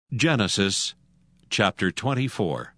Genesis chapter 24.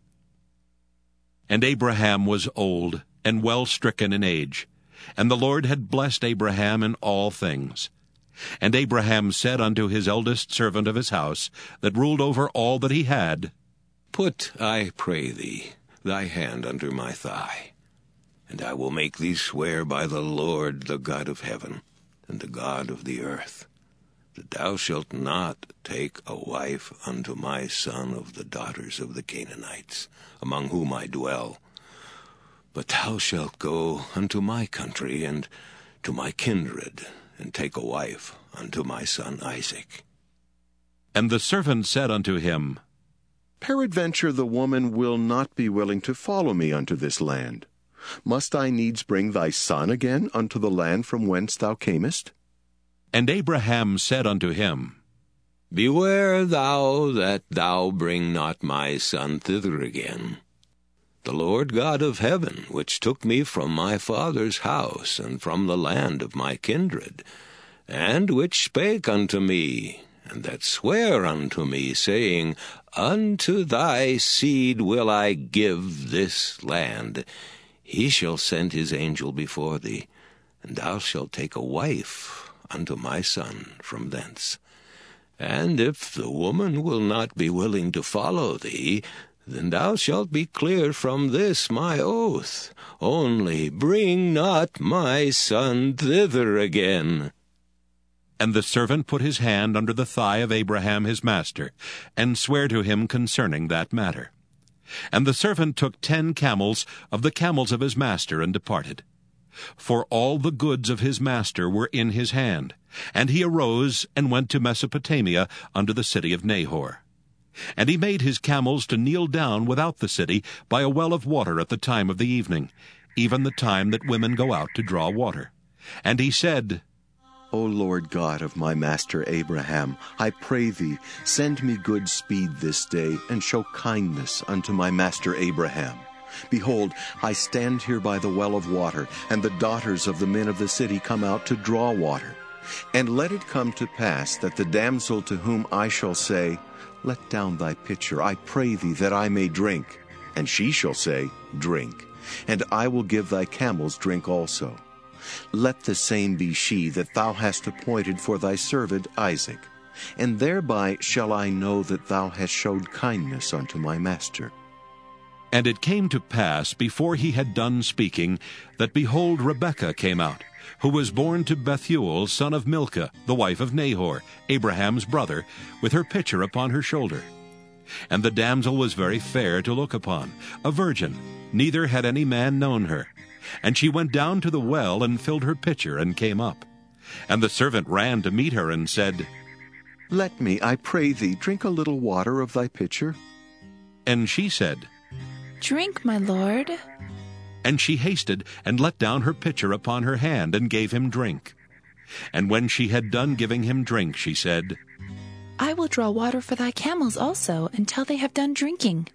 And Abraham was old, and well stricken in age, and the Lord had blessed Abraham in all things. And Abraham said unto his eldest servant of his house, that ruled over all that he had, Put, I pray thee, thy hand under my thigh, and I will make thee swear by the Lord, the God of heaven, and the God of the earth, that thou shalt not take a wife unto my son of the daughters of the Canaanites, among whom I dwell, but thou shalt go unto my country and to my kindred, and take a wife unto my son Isaac. And the servant said unto him, Peradventure the woman will not be willing to follow me unto this land. Must I needs bring thy son again unto the land from whence thou camest? And Abraham said unto him, Beware thou that thou bring not my son thither again. The Lord God of heaven, which took me from my father's house, and from the land of my kindred, and which spake unto me, and that sware unto me, saying, Unto thy seed will I give this land, he shall send his angel before thee, and thou shalt take a wife unto my son from thence. And if the woman will not be willing to follow thee, then thou shalt be clear from this my oath. Only bring not my son thither again. And the servant put his hand under the thigh of Abraham his master, and sware to him concerning that matter. And the servant took 10 camels of the camels of his master, and departed. For all the goods of his master were in his hand. And he arose, and went to Mesopotamia, unto the city of Nahor. And he made his camels to kneel down without the city, by a well of water at the time of the evening, even the time that women go out to draw water. And he said, O Lord God of my master Abraham, I pray thee, send me good speed this day, and show kindness unto my master Abraham. Behold, I stand here by the well of water, and the daughters of the men of the city come out to draw water. And let it come to pass that the damsel to whom I shall say, Let down thy pitcher, I pray thee, that I may drink. And she shall say, Drink. And I will give thy camels drink also. Let the same be she that thou hast appointed for thy servant Isaac. And thereby shall I know that thou hast showed kindness unto my master. And it came to pass, before he had done speaking, that behold, Rebekah came out, who was born to Bethuel, son of Milcah, the wife of Nahor, Abraham's brother, with her pitcher upon her shoulder. And the damsel was very fair to look upon, a virgin, neither had any man known her. And she went down to the well, and filled her pitcher, and came up. And the servant ran to meet her, and said, Let me, I pray thee, drink a little water of thy pitcher. And she said, Drink, my lord. And she hasted, and let down her pitcher upon her hand, and gave him drink. And when she had done giving him drink, she said, I will draw water for thy camels also, until they have done drinking.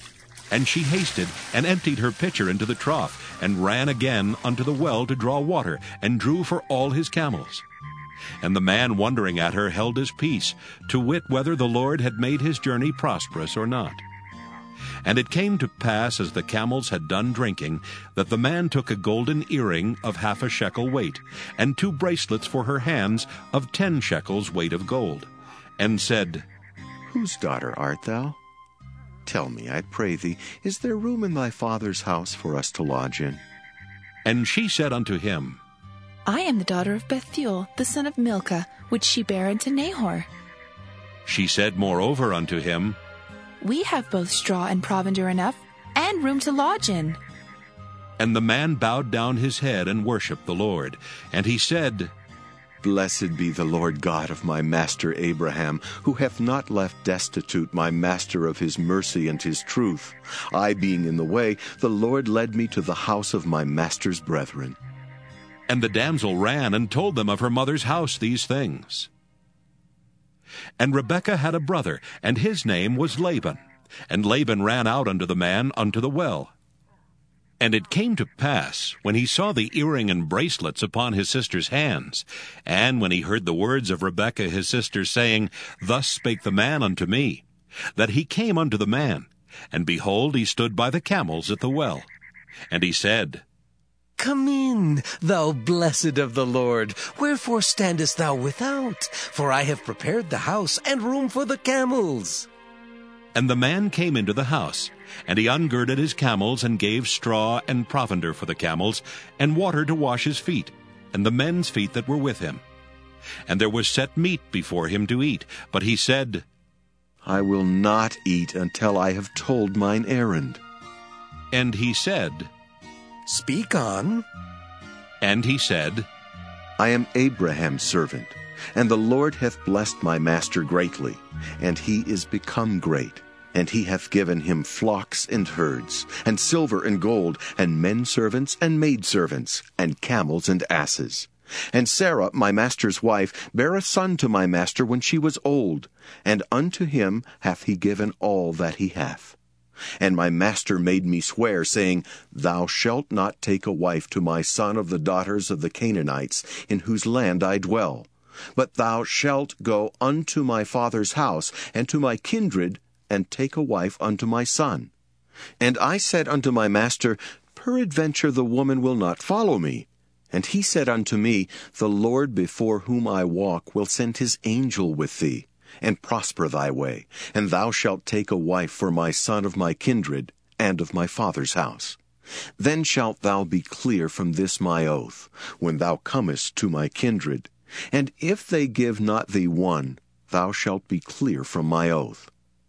And she hasted, and emptied her pitcher into the trough, and ran again unto the well to draw water, and drew for all his camels. And the man wondering at her held his peace, to wit whether the Lord had made his journey prosperous or not. And it came to pass, as the camels had done drinking, that the man took a golden earring of 1/2 shekel weight, and 2 bracelets for her hands of 10 shekels weight of gold, and said, Whose daughter art thou? Tell me, I pray thee, is there room in thy father's house for us to lodge in? And she said unto him, I am the daughter of Bethuel, the son of Milcah, which she bare unto Nahor. She said moreover unto him, We have both straw and provender enough, and room to lodge in. And the man bowed down his head, and worshipped the Lord. And he said, Blessed be the Lord God of my master Abraham, who hath not left destitute my master of his mercy and his truth. I being in the way, the Lord led me to the house of my master's brethren. And the damsel ran, and told them of her mother's house these things. And Rebekah had a brother, and his name was Laban. And Laban ran out unto the man unto the well. And it came to pass, when he saw the earring and bracelets upon his sister's hands, and when he heard the words of Rebekah his sister, saying, Thus spake the man unto me, that he came unto the man, and behold, he stood by the camels at the well. And he said, Come in, thou blessed of the Lord. Wherefore standest thou without? For I have prepared the house and room for the camels. And the man came into the house, and he ungirded his camels, and gave straw and provender for the camels, and water to wash his feet, and the men's feet that were with him. And there was set meat before him to eat. But he said, I will not eat until I have told mine errand. And he said, Speak on. And he said, I am Abraham's servant, and the Lord hath blessed my master greatly, and he is become great. And he hath given him flocks and herds, and silver and gold, and men servants and maidservants, and camels and asses. And Sarah, my master's wife, bare a son to my master when she was old, and unto him hath he given all that he hath. And my master made me swear, saying, Thou shalt not take a wife to my son of the daughters of the Canaanites, in whose land I dwell. But thou shalt go unto my father's house, and to my kindred, and take a wife unto my son. And I said unto my master, Peradventure the woman will not follow me. And he said unto me, The Lord before whom I walk will send his angel with thee, and prosper thy way, and thou shalt take a wife for my son of my kindred, and of my father's house. Then shalt thou be clear from this my oath, when thou comest to my kindred. And if they give not thee one, thou shalt be clear from my oath.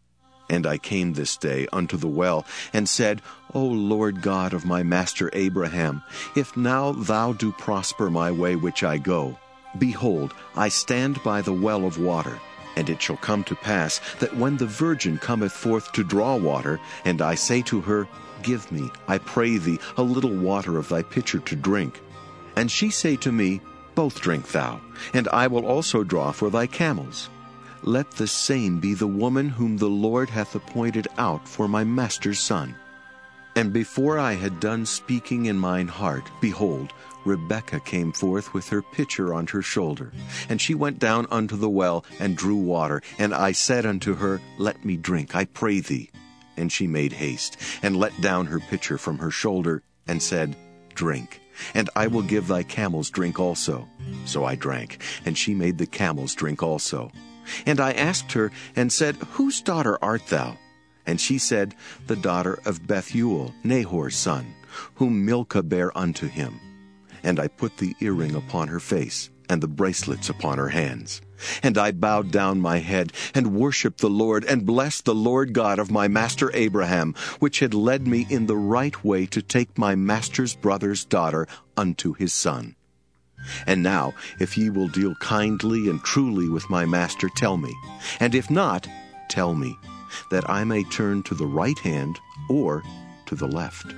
And I came this day unto the well, and said, O Lord God of my master Abraham, if now thou do prosper my way which I go, behold, I stand by the well of water. And it shall come to pass that when the virgin cometh forth to draw water, and I say to her, Give me, I pray thee, a little water of thy pitcher to drink. And she say to me, Both drink thou, and I will also draw for thy camels. Let the same be the woman whom the Lord hath appointed out for my master's son. And before I had done speaking in mine heart, behold, Rebekah came forth with her pitcher on her shoulder. And she went down unto the well, and drew water. And I said unto her, Let me drink, I pray thee. And she made haste, and let down her pitcher from her shoulder, and said, Drink, and I will give thy camels drink also. So I drank, and she made the camels drink also. And I asked her, and said, Whose daughter art thou? And she said, The daughter of Bethuel, Nahor's son, whom Milcah bare unto him. And I put the earring upon her face, and the bracelets upon her hands. And I bowed down my head, and worshipped the Lord, and blessed the Lord God of my master Abraham, which had led me in the right way to take my master's brother's daughter unto his son. And now, if ye will deal kindly and truly with my master, tell me. And if not, tell me, that I may turn to the right hand or to the left.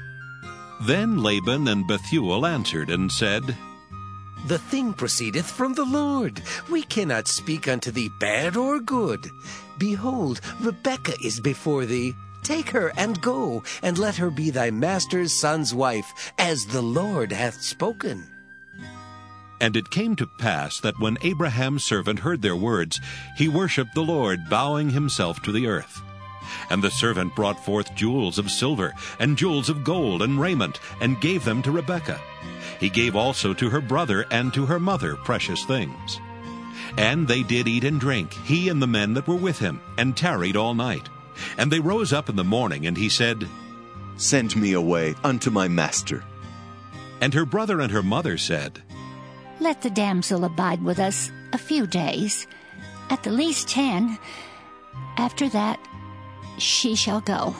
Then Laban and Bethuel answered and said, The thing proceedeth from the Lord. We cannot speak unto thee bad or good. Behold, Rebekah is before thee. Take her and go, and let her be thy master's son's wife, as the Lord hath spoken. And it came to pass that when Abraham's servant heard their words, he worshipped the Lord, bowing himself to the earth. And the servant brought forth jewels of silver, and jewels of gold, and raiment, and gave them to Rebekah. He gave also to her brother and to her mother precious things. And they did eat and drink, he and the men that were with him, and tarried all night. And they rose up in the morning, and he said, Send me away unto my master. And her brother and her mother said, Let the damsel abide with us a few days, at the least 10. After that, she shall go.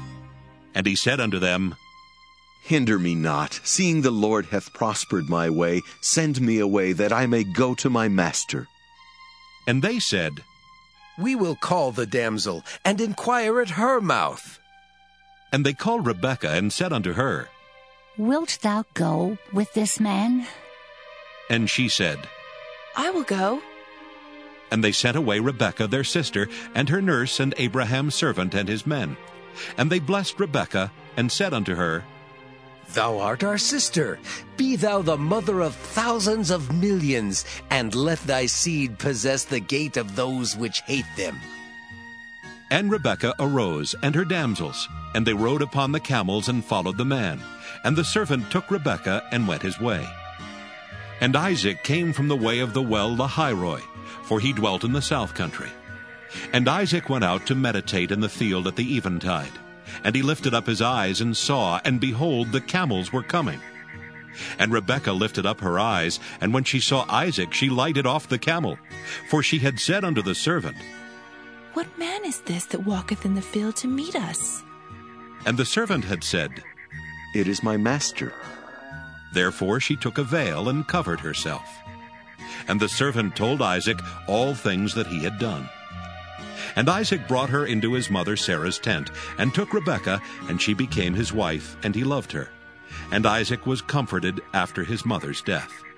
And he said unto them, Hinder me not, seeing the Lord hath prospered my way. Send me away, that I may go to my master. And they said, We will call the damsel, and inquire at her mouth. And they called Rebekah, and said unto her, Wilt thou go with this man? And she said, I will go. And they sent away Rebekah their sister, and her nurse, and Abraham's servant, and his men. And they blessed Rebekah, and said unto her, Thou art our sister. Be thou the mother of thousands of millions, and let thy seed possess the gate of those which hate them. And Rebekah arose, and her damsels, and they rode upon the camels and followed the man. And the servant took Rebekah and went his way. And Isaac came from the way of the well Lahairoi, for he dwelt in the south country. And Isaac went out to meditate in the field at the eventide. And he lifted up his eyes and saw, and behold, the camels were coming. And Rebekah lifted up her eyes, and when she saw Isaac, she lighted off the camel. For she had said unto the servant, What man is this that walketh in the field to meet us? And the servant had said, It is my master. Therefore she took a veil and covered herself. And the servant told Isaac all things that he had done. And Isaac brought her into his mother Sarah's tent, and took Rebekah, and she became his wife, and he loved her. And Isaac was comforted after his mother's death.